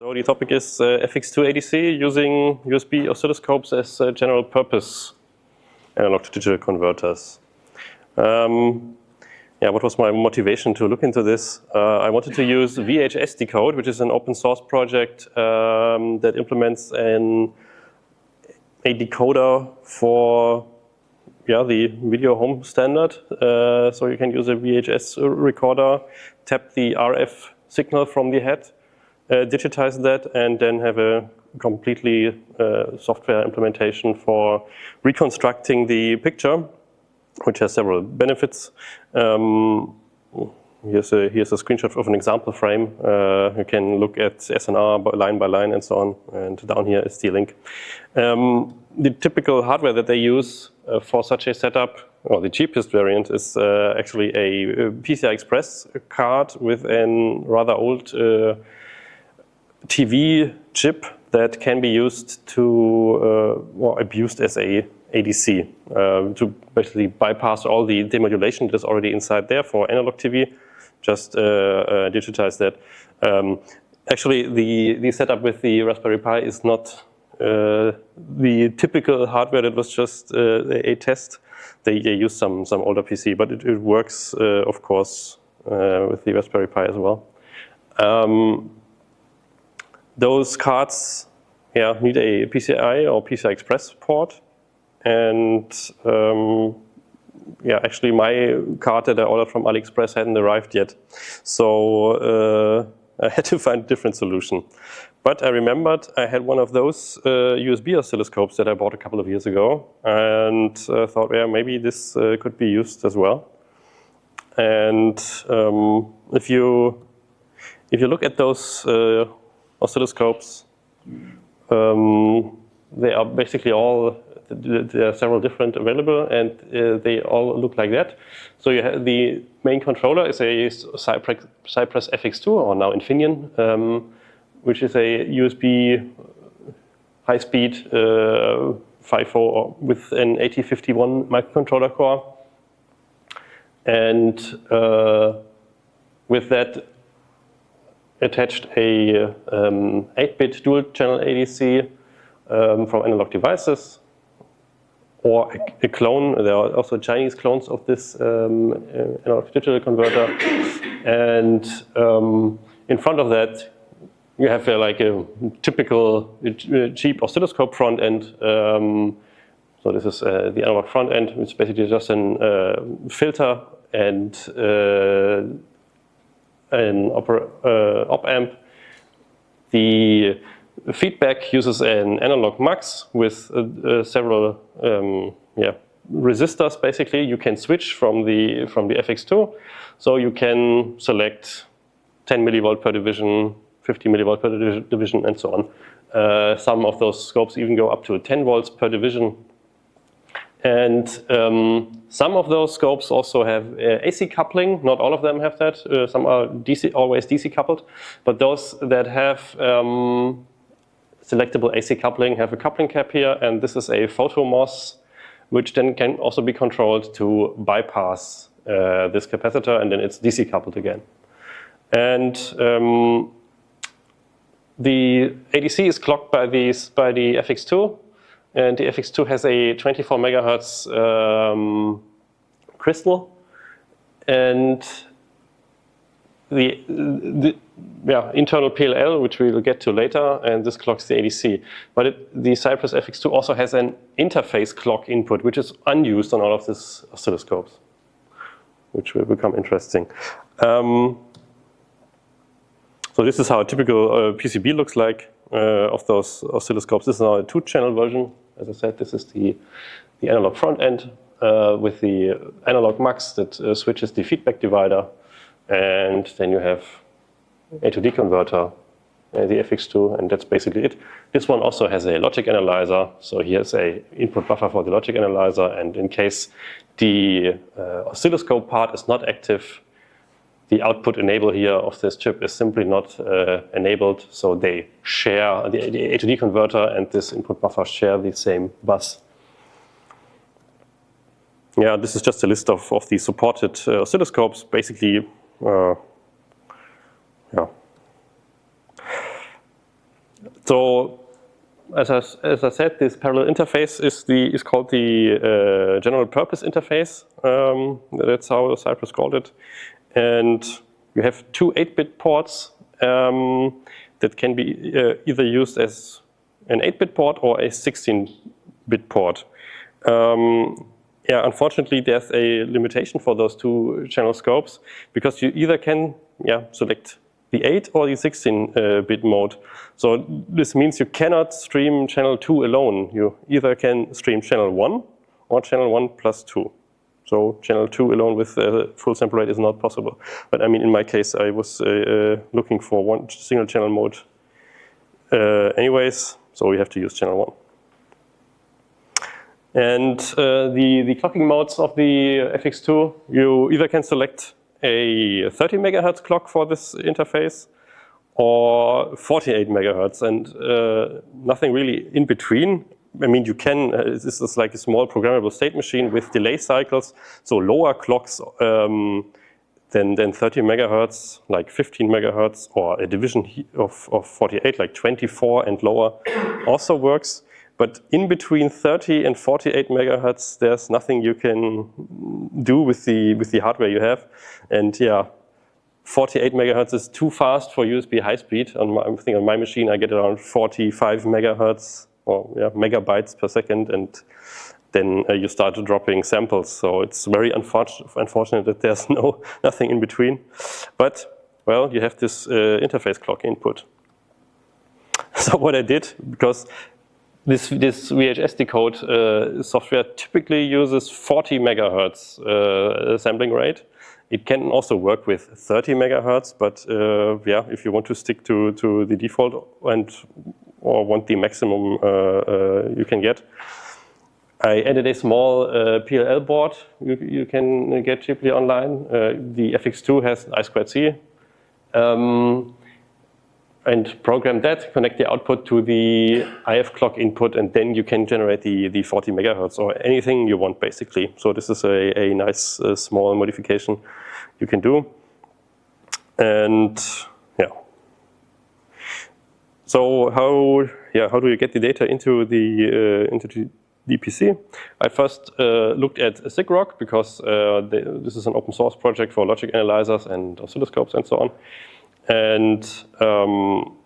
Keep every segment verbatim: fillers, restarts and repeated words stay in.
So the topic is uh, F X two A D C using U S B oscilloscopes as uh, general purpose analog to digital converters. Um, yeah, what was my motivation to look into this? Uh, I wanted to use V H S Decode, which is an open source project um, that implements an, a decoder for yeah, the video home standard. Uh, so you can use a V H S recorder, tap the R F signal from the head, uh, digitize that, and then have a completely uh, software implementation for reconstructing the picture, which has several benefits. Um, here's, a, here's a screenshot of an example frame. Uh, you can look at S N R line by line and so on. And down here is the link. Um, the typical hardware that they use uh, for such a setup, or the cheapest variant, is uh, actually a P C I Express card with a rather old uh, T V chip that can be used to, uh, or abused as a A D C, uh, to basically bypass all the demodulation that is already inside there for analog T V, just uh, uh, digitize that. Um, actually, the, the setup with the Raspberry Pi is not uh, the typical hardware that was just uh, a test. They, they use some, some older P C, but it, it works, uh, of course, uh, with the Raspberry Pi as well. Um, those cards yeah, need a P C I or P C I Express port. And um, yeah, actually my card that I ordered from AliExpress hadn't arrived yet. So uh, I had to find a different solution. But I remembered I had one of those uh, U S B oscilloscopes that I bought a couple of years ago. And uh, thought, yeah, maybe this uh, could be used as well. And um, if you if you look at those uh, oscilloscopes, um, they are basically all, there are several different available, and uh, they all look like that. So you have the main controller is a Cypress, Cypress F X two, or now Infineon, um, which is a U S B high-speed uh, FIFO with an A T fifty-one microcontroller core. And uh, with that attached a um, eight bit dual-channel A D C um, from Analog Devices, or a, a clone. There are also Chinese clones of this um, analog digital converter. And um, in front of that, you have uh, like a typical uh, cheap oscilloscope front end. Um, so this is uh, the analog front end. It's basically just an uh, filter and uh, an opera, uh, op amp. The feedback uses an analog mux with uh, uh, several um, yeah, resistors. Basically, you can switch from the from the F X two, so you can select ten millivolt per division, fifty millivolt per division, and so on. Uh, some of those scopes even go up to ten volts per division. And um, some of those scopes also have uh, A C coupling. Not all of them have that. Uh, some are D C, always D C coupled, but those that have um, selectable A C coupling have a coupling cap here, and this is a photomos, which then can also be controlled to bypass uh, this capacitor, and then it's D C coupled again. And um, the A D C is clocked by these by the F X two. And the F X two has a twenty-four megahertz um, crystal, and the, the yeah, internal P L L, which we will get to later, and this clocks the A D C. But it, the Cypress F X two also has an interface clock input, which is unused on all of these oscilloscopes, which will become interesting. Um, so this is how a typical uh, P C B looks like uh, of those oscilloscopes. This is now a two-channel version. As I said, this is the, the analog front end uh, with the analog mux that uh, switches the feedback divider. And then you have A to D converter, uh, the F X two, and that's basically it. This one also has a logic analyzer. So here's a input buffer for the logic analyzer. And in case the uh, oscilloscope part is not active, the output enable here of this chip is simply not uh, enabled, so they share, the, the A to D converter and this input buffer share the same bus. Yeah, this is just a list of, of the supported uh, oscilloscopes. Basically, uh, yeah. so as I, as I said, this parallel interface is the is called the uh, general purpose interface. Um, that's how Cypress called it, and you have two eight bit ports um, that can be uh, either used as an eight bit port or a sixteen bit port. Um, yeah, unfortunately, there's a limitation for those two channel scopes because you either can yeah select the eight or the sixteen bit mode. So this means you cannot stream channel two alone. You either can stream channel one or channel one plus two. So channel two alone with uh, full sample rate is not possible. But I mean, in my case, I was uh, uh, looking for one single channel mode uh, anyways, so we have to use channel one. And uh, the, the clocking modes of the F X two, you either can select a thirty megahertz clock for this interface or forty-eight megahertz, and uh, nothing really in between. I mean, you can, uh, this is like a small programmable state machine with delay cycles, so lower clocks um, than, than thirty megahertz, like fifteen megahertz, or a division of, of forty-eight, like twenty-four and lower, also works. But in between thirty and forty-eight megahertz, there's nothing you can do with the with the hardware you have. And yeah, forty-eight megahertz is too fast for U S B high speed. On my, I think on my machine, I get around forty-five megahertz or yeah, megabytes per second, and then uh, you start dropping samples. So it's very unfortunate, unfortunate that there's no nothing in between. But well, you have this uh, interface clock input. So what I did, because This, this V H S decode uh, software typically uses forty megahertz uh, sampling rate. It can also work with thirty megahertz, but uh, yeah, if you want to stick to, to the default and or want the maximum uh, uh, you can get, I added a small uh, P L L board you, you can get cheaply online. Uh, the F X two has I two C. Um, and program that, connect the output to the I F clock input, and then you can generate the, the forty megahertz or anything you want, basically. So this is a, a nice uh, small modification you can do. And yeah. So how yeah how do you get the data into the uh, into the D P C? I first uh, looked at SIGROC because uh, they, this is an open source project for logic analyzers and oscilloscopes and so on. And um,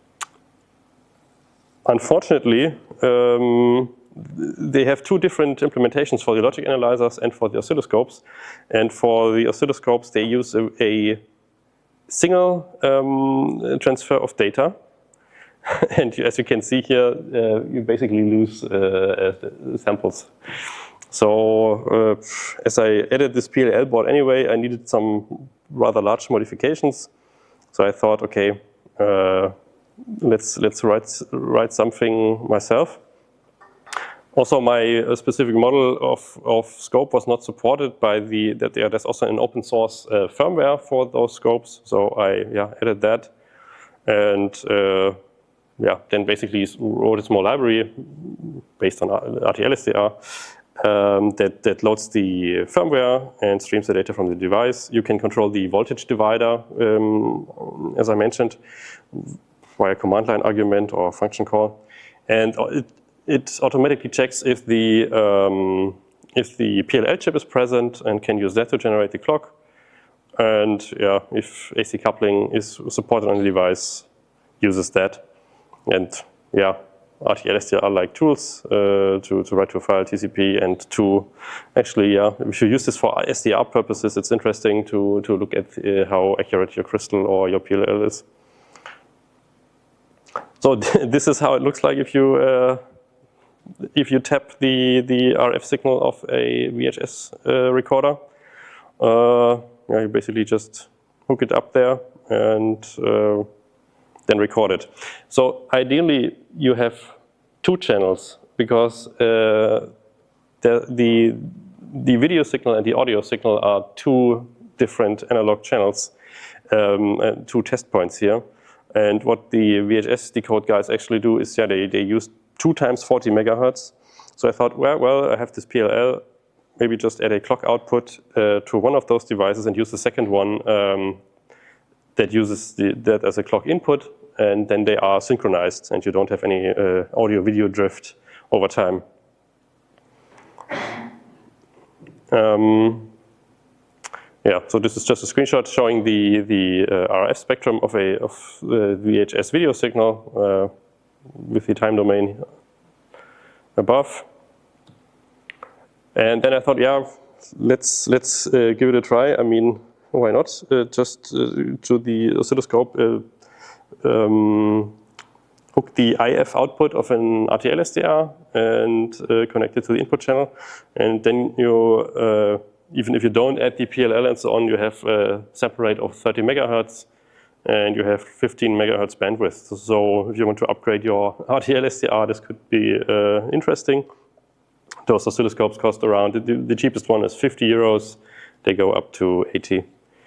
unfortunately, um, they have two different implementations for the logic analyzers and for the oscilloscopes. And for the oscilloscopes, they use a, a single um, transfer of data. And as you can see here, uh, you basically lose uh, samples. So uh, as I added this P L L board anyway, I needed some rather large modifications. So I thought, okay, uh, let's let's write write something myself. Also, my uh, specific model of, of scope was not supported by the that there, there's also an open source uh, firmware for those scopes. So I yeah added that, and uh, yeah then basically wrote a small library based on R T L S D R. Um, that, that loads the firmware and streams the data from the device. You can control the voltage divider, um, as I mentioned, via command line argument or function call. And it, it automatically checks if the, um, if the P L L chip is present and can use that to generate the clock. And yeah, if A C coupling is supported on the device, uses that. And yeah, R T L S D R like tools uh, to, to write to a file T C P and to actually, yeah, if you use this for S D R purposes, it's interesting to, to look at uh, how accurate your crystal or your P L L is. So this is how it looks like if you uh, if you tap the, the R F signal of a V H S uh, recorder. Uh, yeah, you basically just hook it up there and uh, then record it. So ideally, you have two channels because uh, the, the, the video signal and the audio signal are two different analog channels, um, and two test points here. And what the V H S decode guys actually do is, yeah, they, they use two times forty megahertz. So I thought, well, well, I have this P L L, maybe just add a clock output uh, to one of those devices and use the second one um, that uses the, that as a clock input. and then they are synchronized, and you don't have any uh, audio-video drift over time. Um, yeah, so this is just a screenshot showing the the uh, R F spectrum of a of the V H S video signal uh, with the time domain above. And then I thought, yeah, let's let's uh, give it a try. I mean, why not? Uh, just uh, to the oscilloscope, uh, um, hook the I F output of an R T L S D R and uh, connect it to the input channel, and then you, uh, even if you don't add the P L L and so on, you have a sample rate of thirty megahertz, and you have fifteen megahertz bandwidth. So if you want to upgrade your R T L S D R, this could be uh, interesting. Those oscilloscopes cost around, the, the cheapest one is fifty euros. They go up to eighty.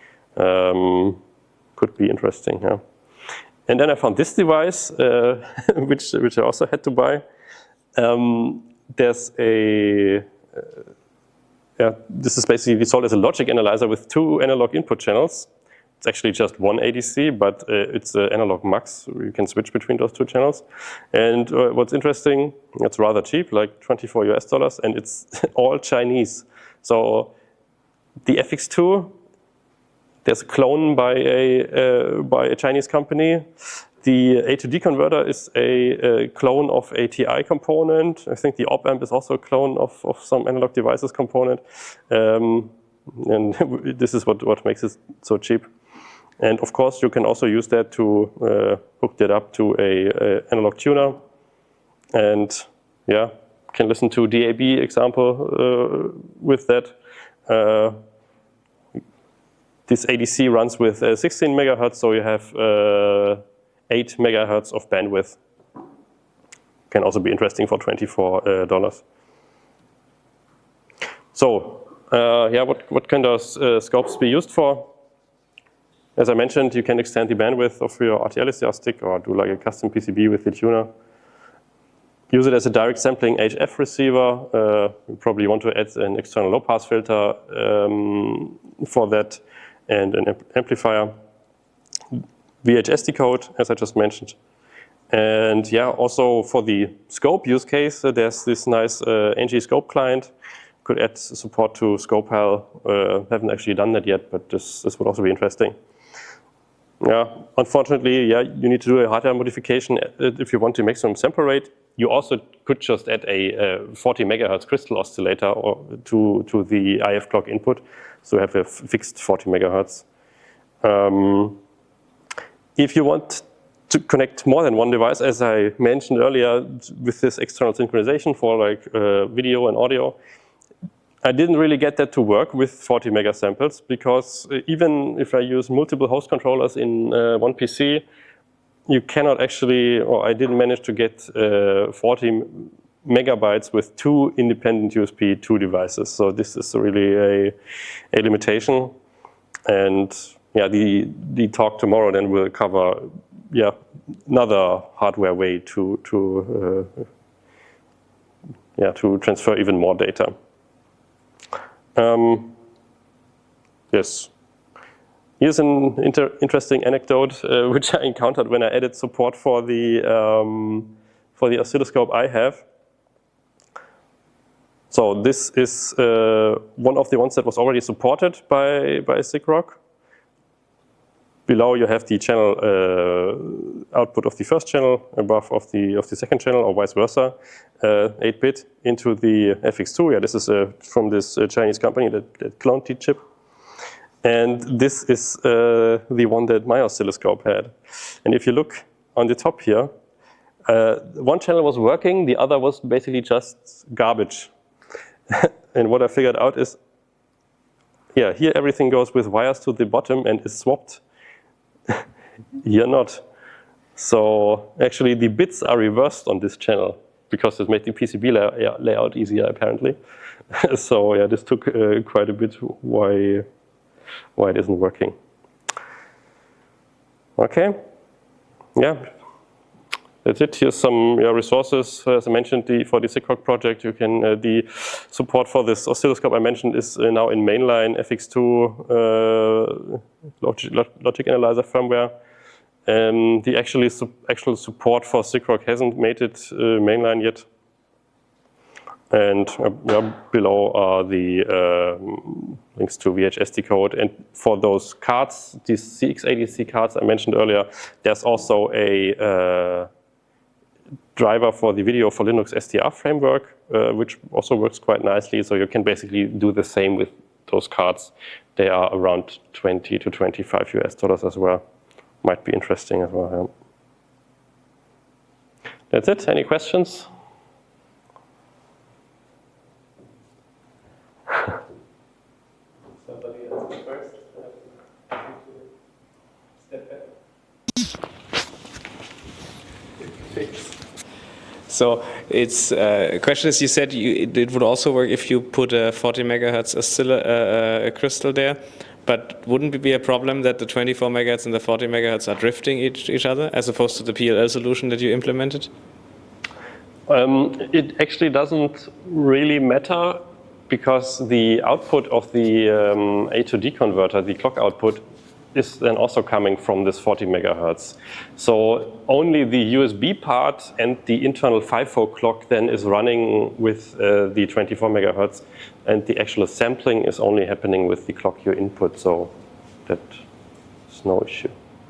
Um, could be interesting, yeah. And then I found this device, uh, which, which I also had to buy. Um, there's a, uh, yeah, this is basically sold as a logic analyzer with two analog input channels. It's actually just one A D C, but uh, it's an analog mux. You can switch between those two channels. And uh, what's interesting, it's rather cheap, like twenty-four US dollars, and it's all Chinese. So the F X two, there's a clone by a, uh, by a Chinese company. The A to D converter is a, a clone of a T I component. I think the op amp is also a clone of, of some analog devices component. Um, and this is what, what makes it so cheap. And of course, you can also use that to uh, hook that up to a, a analog tuner, and yeah, can listen to D A B example uh, with that. Uh, this A D C runs with uh, sixteen megahertz, so you have uh, eight megahertz of bandwidth. Can also be interesting for twenty-four dollars. Uh, so uh, yeah, what what can those uh, scopes be used for? As I mentioned, you can extend the bandwidth of your R T L S D R stick or do like a custom P C B with the tuner. Use it as a direct sampling H F receiver. Uh, you probably want to add an external low-pass filter um, for that and an amplifier. V H S decode, as I just mentioned. And yeah, also for the scope use case, uh, there's this nice uh, N G scope client. Could add support to ScopeHAL. Uh, haven't actually done that yet, but this, this would also be interesting. Yeah, unfortunately, yeah, you need to do a hardware modification if you want the maximum sample rate. You also could just add a, a forty megahertz crystal oscillator or to, to the I F clock input, so you have a fixed forty megahertz. Um, if you want to connect more than one device, as I mentioned earlier, with this external synchronization for like uh, video and audio, I didn't really get that to work with forty megasamples, because even if I use multiple host controllers in uh, one P C, you cannot actually, or I didn't manage to get uh, forty megabytes with two independent U S B two devices. So this is really a, a limitation. And yeah, the, the talk tomorrow then will cover yeah, another hardware way to, to, uh, yeah, to transfer even more data. Um, yes. Here's an inter interesting anecdote uh, which I encountered when I added support for the um, for the oscilloscope I have. So this is uh, one of the ones that was already supported by by SIGROC. Below you have the channel uh, output of the first channel, above of the of the second channel, or vice versa, uh, eight bit into the F X two. Yeah, this is uh, from this uh, Chinese company that, that cloned the chip. And this is uh, the one that my oscilloscope had. And if you look on the top here, uh, one channel was working, the other was basically just garbage. And what I figured out is, yeah, here everything goes with wires to the bottom and is swapped. Here not. So actually the bits are reversed on this channel, because it made the P C B lay yeah, layout easier apparently. So yeah, this took uh, quite a bit why, why it isn't working. Okay, yeah, that's it. Here's some yeah, resources. As I mentioned, the, for the SIGROC project, you can uh, the support for this oscilloscope I mentioned is uh, now in mainline F X two uh, logic, logic analyzer firmware. Um, the actually su actual support for SIGROC hasn't made it uh, mainline yet. And uh, yeah, below are the uh, links to V H S decode. And for those cards, these C X eighty-C cards I mentioned earlier, there's also a uh, driver for the Video for Linux S D R framework, uh, which also works quite nicely. So you can basically do the same with those cards. They are around twenty to twenty-five U S dollars as well. Might be interesting as well. Yeah. That's it. Any questions? Somebody else first. Step back. So it's uh, a question is, you said you, it, it would also work if you put a forty megahertz oscill- uh, a crystal there, but wouldn't it be a problem that the twenty-four megahertz and the forty megahertz are drifting each, each other as opposed to the P L L solution that you implemented? Um, it actually doesn't really matter because the output of the um, A to D converter, the clock output, is then also coming from this forty megahertz. So only the U S B part and the internal FIFO clock then is running with uh, the twenty-four megahertz, and the actual sampling is only happening with the clock you input, so that's no issue.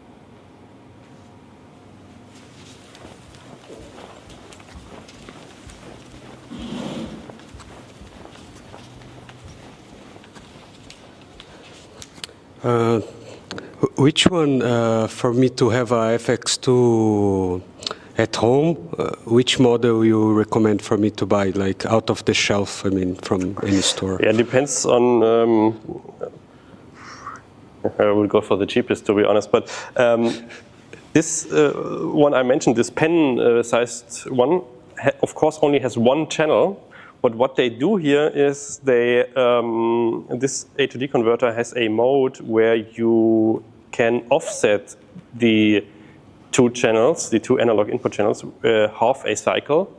Uh, which one uh, for me to have a F X two at home? Uh, which model you recommend for me to buy, like out of the shelf? I mean, from any store. Yeah, it depends on. Um, I will go for the cheapest, to be honest. But um, this uh, one I mentioned, this pen-sized uh, one, of course, only has one channel. But what they do here is they, um, this A to D converter has a mode where you can offset the two channels, the two analog input channels, uh, half a cycle,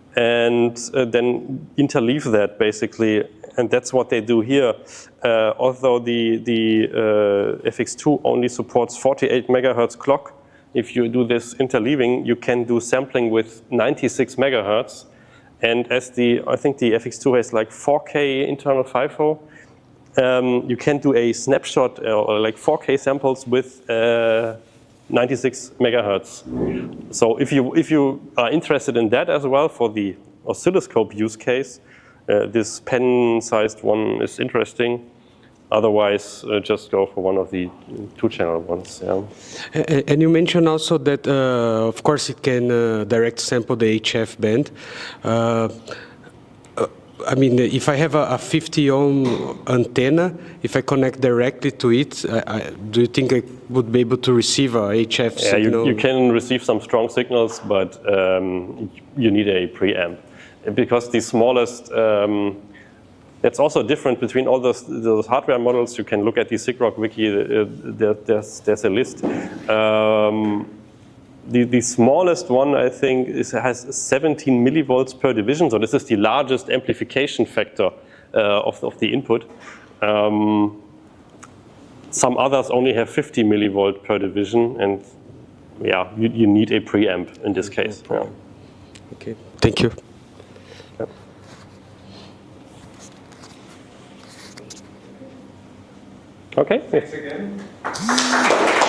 and uh, then interleave that basically. And that's what they do here. Uh, although the, the uh, F X two only supports forty-eight megahertz clock, if you do this interleaving, you can do sampling with ninety-six megahertz. And as the, I think the F X two has like four K internal FIFO, um, you can do a snapshot uh, or like four K samples with uh, ninety-six megahertz. So if you, if you are interested in that as well for the oscilloscope use case, uh, this pen-sized one is interesting. Otherwise, uh, just go for one of the two-channel ones. Yeah. And you mentioned also that, uh, of course, it can uh, direct sample the H F band. Uh, uh, I mean, if I have a, a fifty ohm antenna, if I connect directly to it, I, I, do you think I would be able to receive a H F yeah, signal? You, you can receive some strong signals, but um, you need a preamp. Because the smallest, um, it's also different between all those, those hardware models. You can look at the SIGROC wiki, uh, there, there's, there's a list. Um, the, the smallest one, I think, is, has seventeen millivolts per division. So this is the largest amplification factor uh, of, of the input. Um, some others only have fifty millivolt per division. And yeah, you, you need a preamp in this case. Yeah. Okay, thank you. Okay. Thanks again.